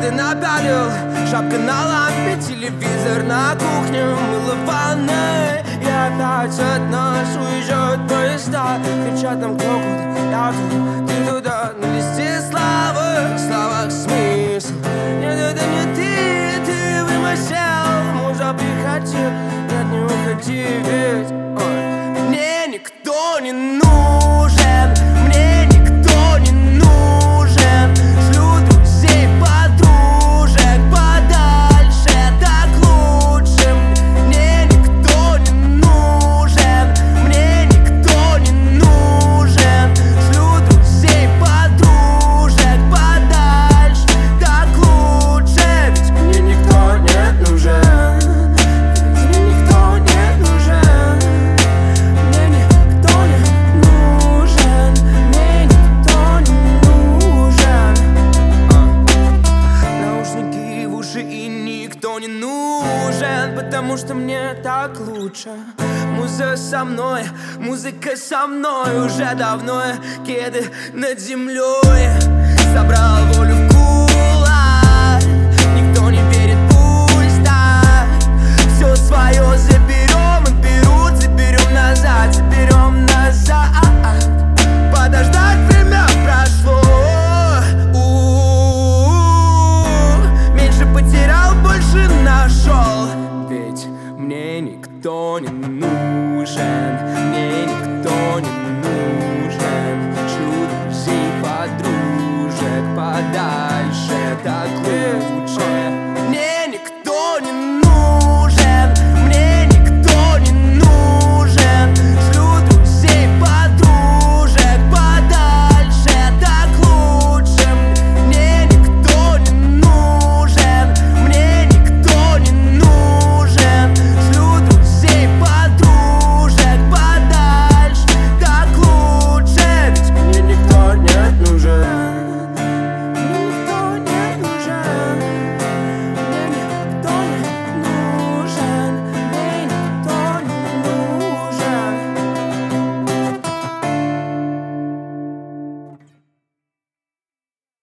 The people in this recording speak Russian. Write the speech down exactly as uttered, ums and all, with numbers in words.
кеды напялил, шапка на лампе, телевизор на кухне, мыло в ванной. И опять от нас уезжают поезда, кричат нам кто куда, я тут, ты туда. На листе славы, в словах смысл. Нет, это не ты, ты вымысел. Муза, приходи, нет, не уходи, ведь ой, мне никто не нужен, мне никто не нужен. Шлю друзей, подружек подальше, так лучше. Мне никто не нужен, мне никто не нужен. Шлю друзей, подружек подальше, так лучше. Ведь мне никто не нужен, ведь мне никто не нужен. Мне никто не нужен, мне никто не нужен. А. Наушники в уши и никто не нужен, потому что мне так лучше. Муза со мной, музыка со мной уже давно. Кеды над землей, собрал волю в кулак. Никто не верит, пусть так. Все свое заберем, и берут, заберем назад, заберем назад. Подождать время прошло. У-у-у. Меньше потерял, больше нашел. Ведь мне никто не нужен.